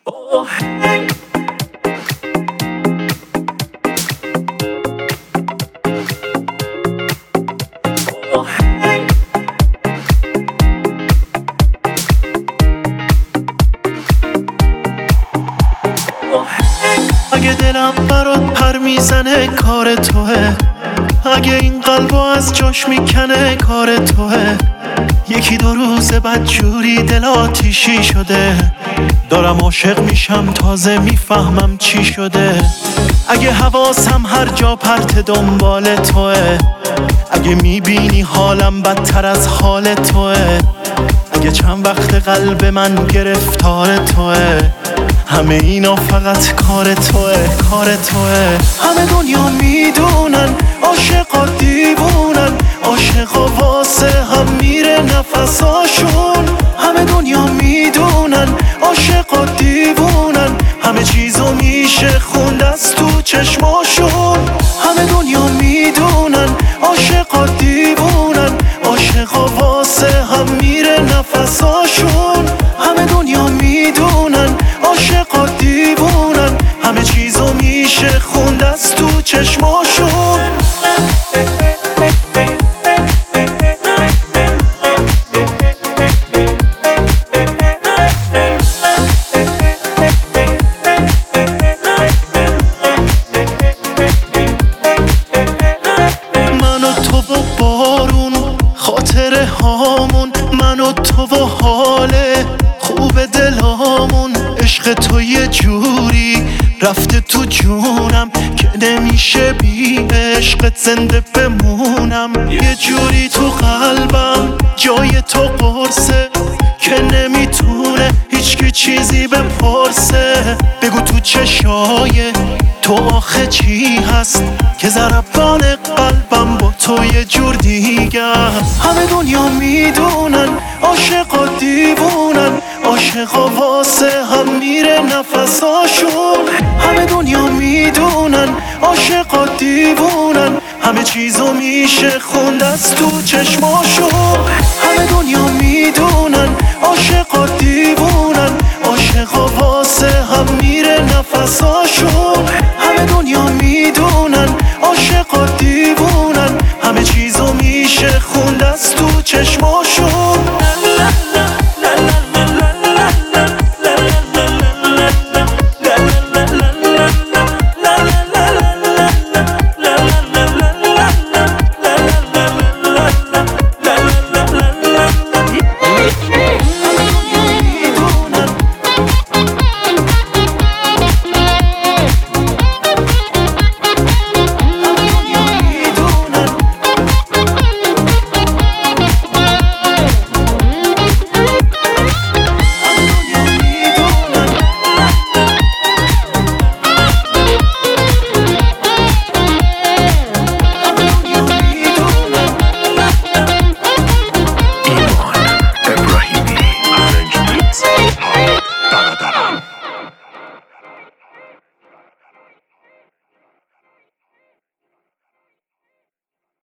اگه دلم برات پر میزنه کار توه، اگه این قلبو از جاش میکنه کار توه. یکی دو روز بعد جوری دل آتیشی شده، دارم عاشق میشم تازه میفهمم چی شده. اگه حواسم هر جا پرت دنبال توه، اگه میبینی حالم بدتر از حال توه، اگه چند وقت قلب من گرفتار توه، همه اینا فقط کار توه، کار توه. همه دنیا میدونن عاشقا دیوونن، عاشقا واسه هم میره نفساشون. همه دنیا میدونن عاشقا دیوونن، همه چیزو میشه خوند از تو چشماشون. همه دنیا میدونن عاشقا دیوونن، عاشقا واسه هم میره نفساشون. همه دنیا میدونن عاشقا دیوونن، همه چیزو میشه خوند از تو چشماشون. من و تو و بارون خاطره هامون، من و تو و حال خوب دلامون. عشق تو یه جوری رفته تو جونم که نمیشه بی عشقت زنده بمونم. یه جوری تو قلبم جای تو قرصه که نمیتونه هیچکی چیزی بپرسه. بگو تو چشای تو آخه چی هست که ضربان قلبم با تو یه جور دیگه. همه دنیا میدونن عاشقا دیوونن، عاشقا واسه هم میره نفساشون. همه دنیا میدونن عاشقا دیوونن، همه چیزو میشه خوند از تو چشماشون. همه دنیا میدونن عاشقا دیوونن،